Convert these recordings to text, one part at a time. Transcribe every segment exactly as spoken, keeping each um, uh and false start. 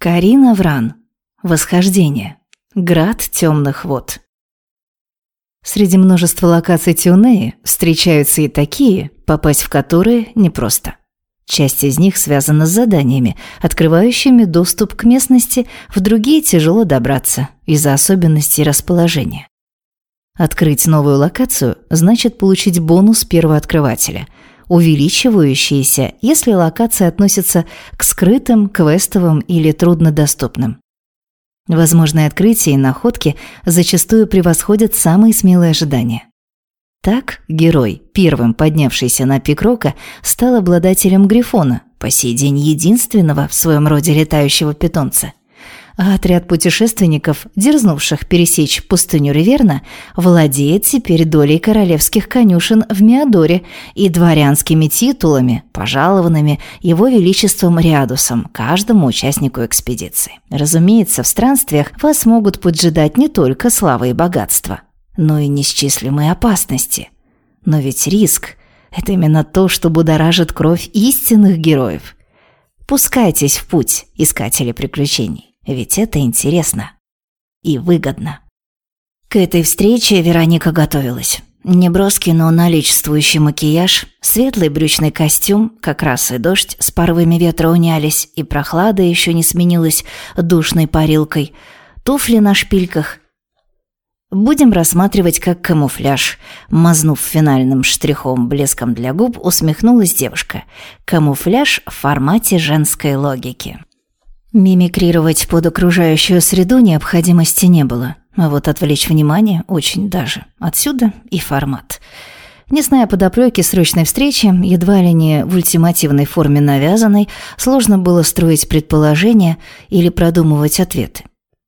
Карина Вран. Восхождение. Град темных вод. Среди множества локаций Тиунеи встречаются и такие, попасть в которые непросто. Часть из них связана с заданиями, открывающими доступ к местности, в другие тяжело добраться из-за особенностей расположения. Открыть новую локацию значит получить бонус первооткрывателя, увеличивающийся, если локация относится к скрытым, квестовым или труднодоступным. Возможные открытия и находки зачастую превосходят самые смелые ожидания. Так, герой, первым поднявшийся на пик рока, стал обладателем Грифона, по сей день единственного в своем роде летающего питомца. А отряд путешественников, дерзнувших пересечь пустыню Риверна, владеет теперь долей королевских конюшен в Миадоре и дворянскими титулами, пожалованными его величеством Риадусом каждому участнику экспедиции. Разумеется, в странствиях вас могут поджидать не только слава и богатство, но и неисчислимые опасности. Но ведь риск – это именно то, что будоражит кровь истинных героев. Пускайтесь в путь, искатели приключений. Ведь это интересно и выгодно. К этой встрече Вероника готовилась. Неброский, но наличествующий макияж, светлый брючный костюм, как раз и дождь с порывами ветра унялись, и прохлада еще не сменилась душной парилкой, туфли на шпильках. Будем рассматривать как камуфляж. Мазнув финальным штрихом блеском для губ, усмехнулась девушка. Камуфляж в формате женской логики. Мимикрировать под окружающую среду необходимости не было, а вот отвлечь внимание очень даже. Отсюда и формат. Не зная подоплеки срочной встречи, едва ли не в ультимативной форме навязанной, сложно было строить предположения или продумывать ответы.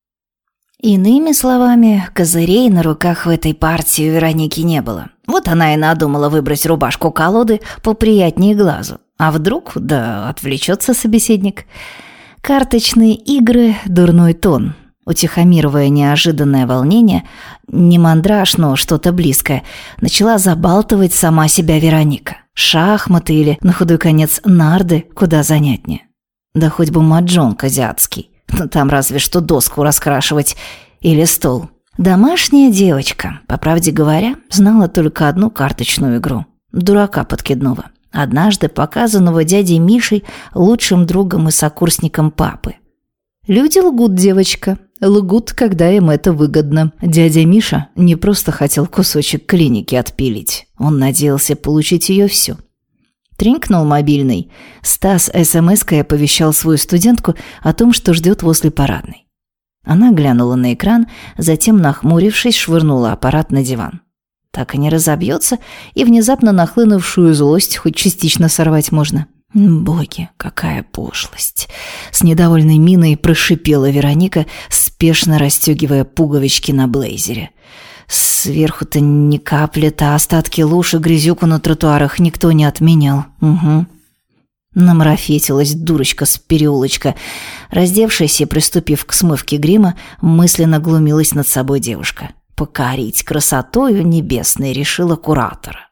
Иными словами, козырей на руках в этой партии у Вероники не было. Вот она и надумала выбрать рубашку-колоды поприятнее глазу. А вдруг, да, отвлечется собеседник. Карточные игры – дурной тон. Утихомировая неожиданное волнение, не мандраж, но что-то близкое, начала забалтывать сама себя Вероника. Шахматы или, на худой конец, нарды куда занятнее. Да хоть бы маджонг азиатский. Но там разве что доску раскрашивать или стол. Домашняя девочка, по правде говоря, знала только одну карточную игру – дурака подкидного. Однажды показанного дядей Мишей, лучшим другом и сокурсником папы. Люди лгут, девочка, лгут, когда им это выгодно. Дядя Миша не просто хотел кусочек клиники отпилить, он надеялся получить ее всю. Тренькнул мобильный. Стас эс-эм-эской оповещал свою студентку о том, что ждет возле парадной. Она глянула на экран, затем, нахмурившись, швырнула аппарат на диван. Так и не разобьется, и внезапно нахлынувшую злость хоть частично сорвать можно. Боги, какая пошлость! С недовольной миной прошипела Вероника, спешно расстегивая пуговички на блейзере. Сверху-то ни капли-то, остатки луж и грязюку на тротуарах никто не отменял. Угу. Намарафетилась дурочка с переулочка. Раздевшись и приступив к смывке грима, мысленно глумилась над собой девушка. Покорить красотою небесной решила куратора.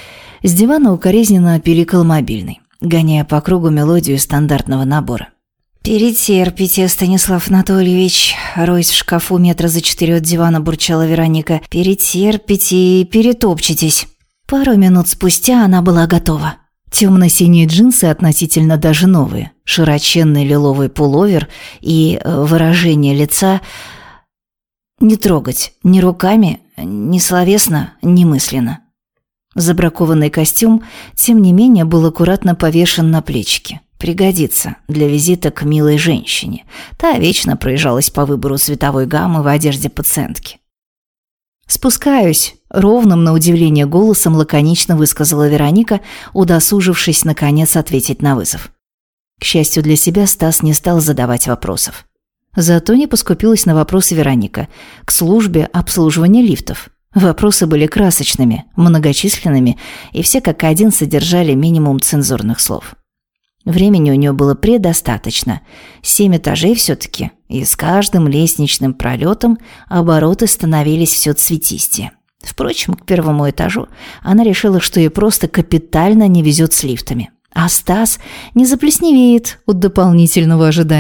С дивана укоризненно пиликал мобильный, гоняя по кругу мелодию стандартного набора. «Перетерпите, Станислав Анатольевич», — роясь в шкафу метра за четыре от дивана бурчала Вероника. «Перетерпите и перетопчетесь». Пару минут спустя она была готова. Темно-синие джинсы, относительно даже новые, широченный лиловый пуловер и выражение лица не трогать ни руками, ни словесно, ни мысленно. Забракованный костюм, тем не менее, был аккуратно повешен на плечики. Пригодится для визита к милой женщине. Та вечно проезжалась по выбору цветовой гаммы в одежде пациентки. «Спускаюсь», — ровным на удивление голосом лаконично высказала Вероника, удосужившись наконец ответить на вызов. К счастью для себя, Стас не стал задавать вопросов. Зато не поскупилась на вопросы Вероника к службе обслуживания лифтов. Вопросы были красочными, многочисленными, и все как один содержали минимум цензурных слов. Времени у нее было предостаточно. Семь этажей все-таки, и с каждым лестничным пролетом обороты становились все цветистее. Впрочем, к первому этажу она решила, что ей просто капитально не везет с лифтами. А Стас не заплесневеет от дополнительного ожидания.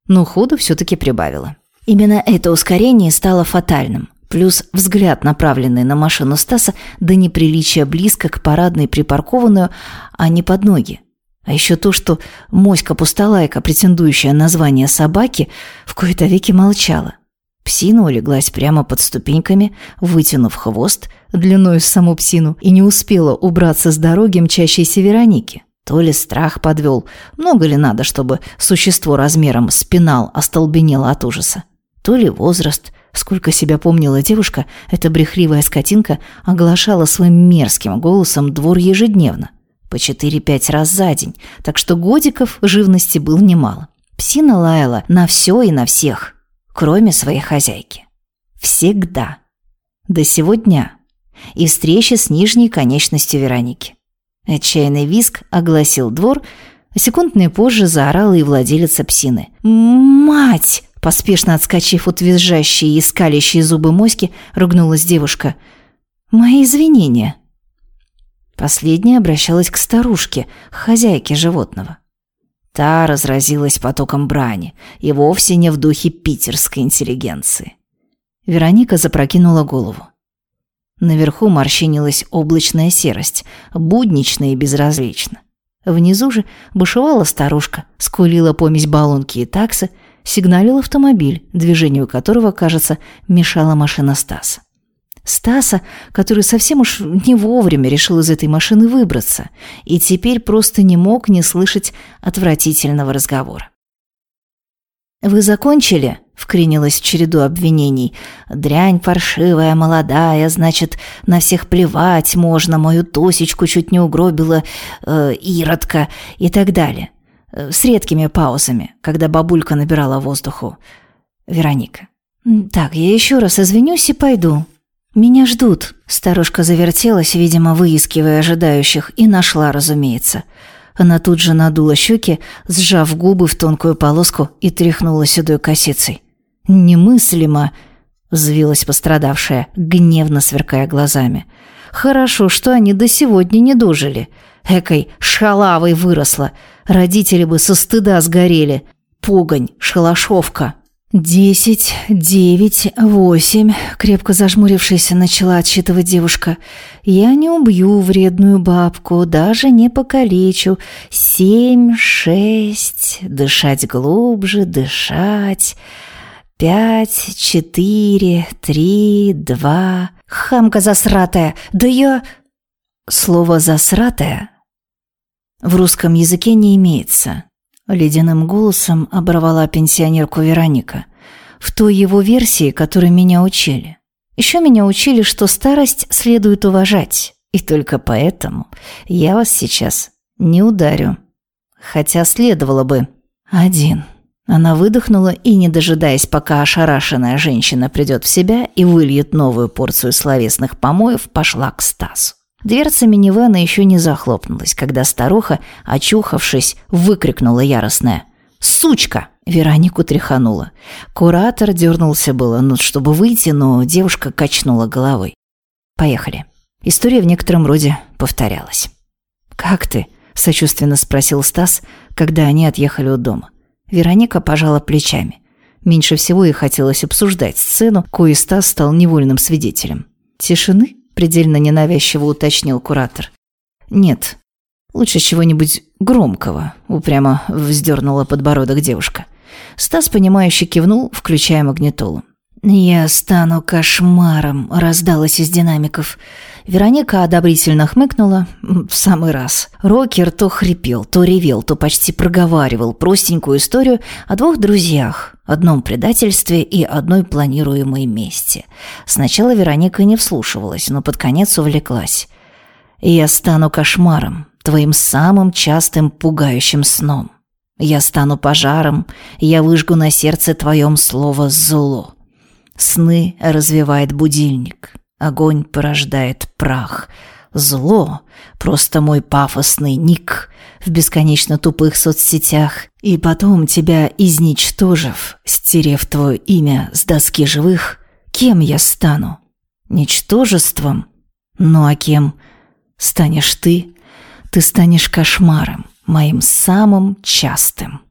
но ходу все-таки прибавила. Именно это ускорение стало фатальным. Плюс взгляд, направленный на машину Стаса, до неприличия близко к парадной припаркованную, а не под ноги. А еще то, что моська-пустолайка, претендующая на звание собаки, в кои-то веки молчала. Псина улеглась прямо под ступеньками, вытянув хвост длиной в саму псину, и не успела убраться с дороги мчащейся Вероники. То ли страх подвел, много ли надо, чтобы существо размером с пенал остолбенело от ужаса, то ли возраст. Сколько себя помнила девушка, эта брехливая скотинка оглашала своим мерзким голосом двор ежедневно, по четыре-пять раз за день, так что годиков живности было немало. Псина лаяла на все и на всех, кроме своей хозяйки. Всегда. До сего дня. И встречи с нижней конечностью Вероники. Отчаянный визг огласил двор, а секундные позже заорала и владелица псины. «Мать!» Поспешно отскочив от визжащей и скалящей зубы моськи, ругнулась девушка. «Мои извинения». Последняя обращалась к старушке, хозяйке животного. Та разразилась потоком брани, и вовсе не в духе питерской интеллигенции. Вероника запрокинула голову. Наверху морщинилась облачная серость, буднично и безразлично. Внизу же бушевала старушка, скулила помесь баллонки и таксы, сигналил автомобиль, движению которого, кажется, мешала машина Стаса. Стаса, который совсем уж не вовремя решил из этой машины выбраться и теперь просто не мог не слышать отвратительного разговора. «Вы закончили?» — вклинилась в череду обвинений. «Дрянь паршивая, молодая, значит, на всех плевать можно, мою Тосечку чуть не угробила э, иродка» и так далее. С редкими паузами, когда бабулька набирала воздуху. Вероника. «Так, я еще раз извинюсь и пойду. Меня ждут». Старушка завертелась, видимо, выискивая ожидающих, и нашла, разумеется. Она тут же надула щеки, сжав губы в тонкую полоску, и тряхнула седой косицей. «Немыслимо!» — взвилась пострадавшая, гневно сверкая глазами. «Хорошо, что они до сегодня не дожили. Экой шалавой выросла. Родители бы со стыда сгорели. Погонь, шалашовка». «Десять, девять, восемь», — крепко зажмурившись, начала отсчитывать девушка. «Я не убью вредную бабку, даже не покалечу. Семь, шесть, дышать глубже, дышать. Пять, четыре, три, два. Хамка засратая, да я...» Слово «засратая» в русском языке не имеется. Ледяным голосом оборвала пенсионерку Вероника. «В той его версии, которой меня учили. Еще меня учили, что старость следует уважать, и только поэтому я вас сейчас не ударю. Хотя следовало бы. Один». Она выдохнула и, не дожидаясь, пока ошарашенная женщина придет в себя и выльет новую порцию словесных помоев, пошла к Стасу. Дверца минивэна еще не захлопнулась, когда старуха, очухавшись, выкрикнула яростная: «Сучка!» Веронику тряханула. Куратор дернулся было, ну, чтобы выйти, но девушка качнула головой. «Поехали». История в некотором роде повторялась. «Как ты?» – сочувственно спросил Стас, когда они отъехали от дома. Вероника пожала плечами. Меньше всего ей хотелось обсуждать сцену, коей Стас стал невольным свидетелем. «Тишины?» – предельно ненавязчиво уточнил куратор. «Нет, лучше чего-нибудь громкого», – упрямо вздернула подбородок девушка. Стас, понимающе кивнул, включая магнитолу. «Я стану кошмаром», – раздалось из динамиков. Вероника одобрительно хмыкнула. В самый раз. Рокер то хрипел, то ревел, то почти проговаривал простенькую историю о двух друзьях, одном предательстве и одной планируемой мести. Сначала Вероника не вслушивалась, но под конец увлеклась. «Я стану кошмаром, твоим самым частым пугающим сном. Я стану пожаром, я выжгу на сердце твоем слово «зло». Сны развивает будильник, огонь порождает прах. Зло — просто мой пафосный ник в бесконечно тупых соцсетях. И потом, тебя изничтожив, стерев твое имя с доски живых, кем я стану? Ничтожеством? Ну а кем станешь ты? Ты станешь кошмаром, моим самым частым.